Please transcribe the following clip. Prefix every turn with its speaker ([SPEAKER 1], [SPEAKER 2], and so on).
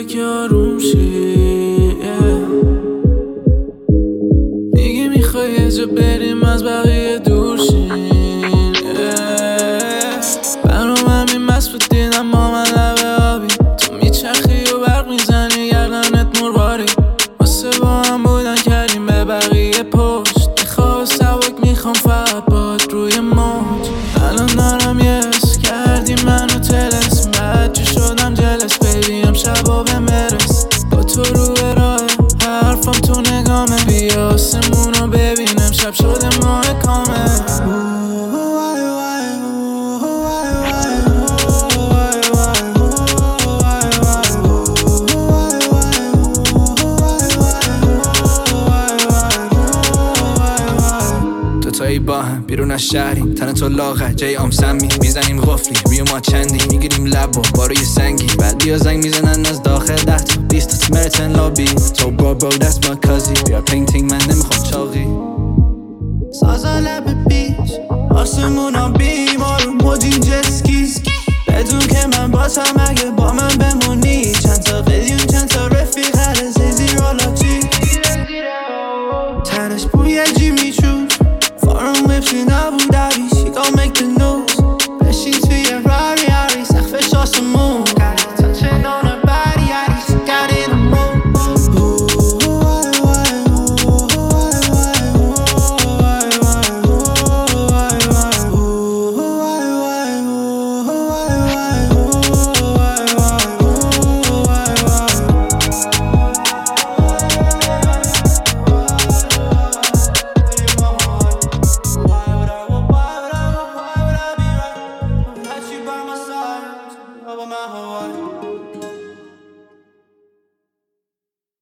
[SPEAKER 1] یکی آروم شی میگی میخوای یه جا بریم از بقیه دور شیم برام همین مست بود دیدم با من لبه آبی تو میچرخی و برق میزنی گردنت مرواری واسه با هم بودن کردیم به بقیه پشت میخواه سبک میخوام فقط باد روی موج الان دارم یس کردی منو تلس بچه شدم جلس بیبی امشبا به مرس با تو رو به راه حرفم تو نگامه بیا آسمونو ببین امشب شده ماه کامل دوتایی با هم بیرون از شهریم تن تو لاغر جای آم سمی میزنیم غفلی روی ما چندی میگیریم لب و باروی سنگی بعد بیا زنگ میزنن از داخل 10 تا 20 تا سمرتن لابی تو برو that's my cousin بیا پینتینگ من نمیخوام چاقی سازا لب بیچ آسمونا بیمار موجین جسکی بدون که من باشم اگه با من بمونی چند تا